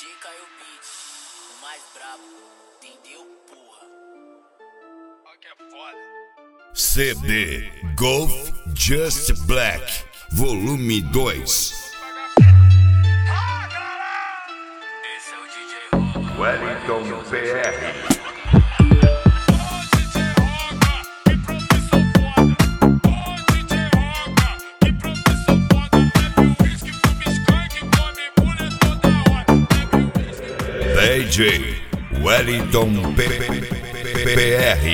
DJ Caio Beat, o mais brabo, entendeu, porra? Olha que é foda. CD Golf Just Black, volume 2. Esse é o DJ Roga. Wellington PR. DJ Wellington PR.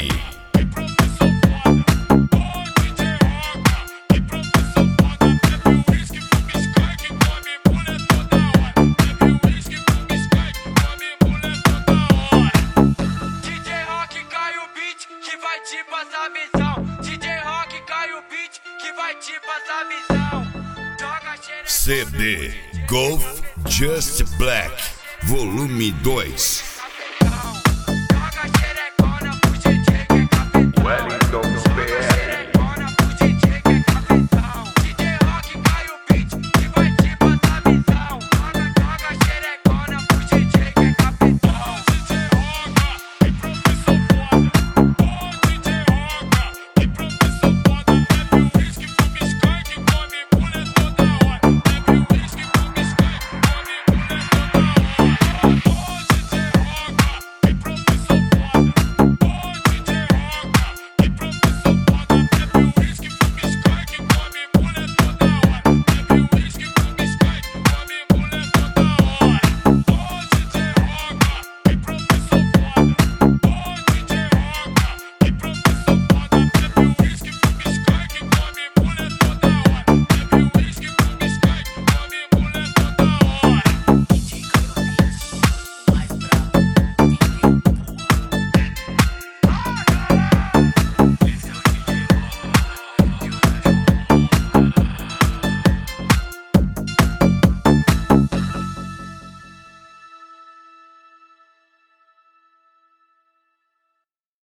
CD Golf Just Black, volume 2.